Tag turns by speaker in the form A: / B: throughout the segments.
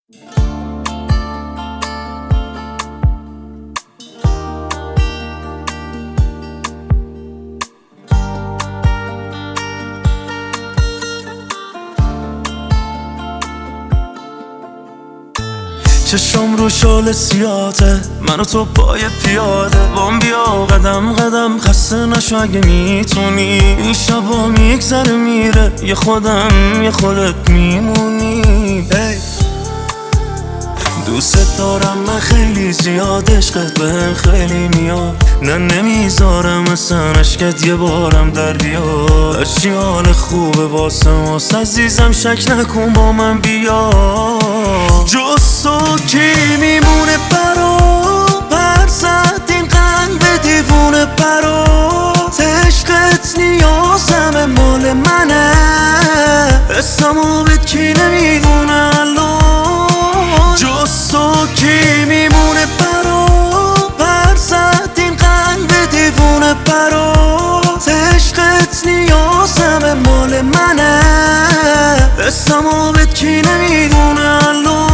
A: چشم رو شال سیاته، من و تو پای پیاده بام بیا قدم قدم، خسته نشو اگه میتونی. این شبا میگذره میره، یه خودم یه خودت میمونی. دوست دارم من خیلی زیاد، عشقت بهم خیلی میاد. نه نمیذارم اصلا عشقت یه بارم در بیاد. هرچی حال خوبه واسه ماست عزیزم، شک نکن با من بیا. جز تو کی میمونه برا پر زد این قلب دیوونه برات. عشقت نیازم مال منه، اسمو به کی نمیدونه الان. جز تو کی میمونه برا پر زد این قلب دیوونه برات. عشقت نیازم مال منه، اسمو به کی نمیدونه الان.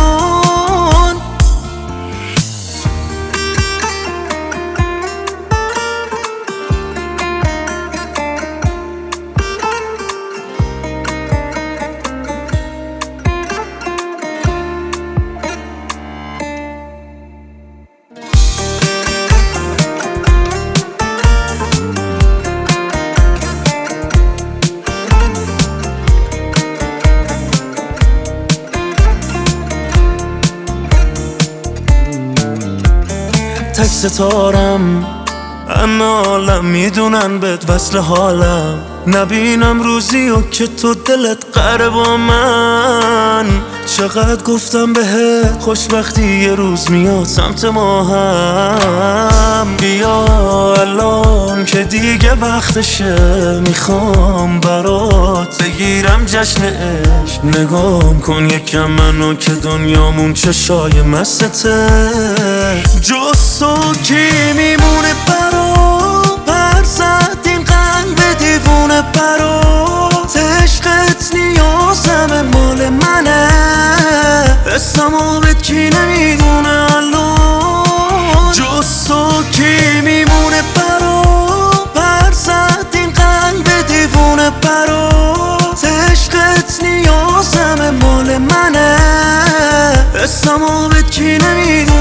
A: تک ستارم همه عالم میدونن بهت وصل حالم. نبینم روزی و که تو دلت قره با من. چقدر گفتم بهت خوشبختی یه روز میاد سمت ما هم. بیا الان که دیگه وقتشه، میخوام برات بگیرم جشن عشق. نگام کن یکم منو که دنیامون چشای مستته. جز تو کی میمونه برا پر زد این قلب دیوونه برات. عشقت نیازم مال منه، اسمو به کی نمیدونه الان. جز تو کی میمونه برا پر زد این قلب دیوونه برات. عشقت نیازم مال منه، اسمو به کی نمیدونه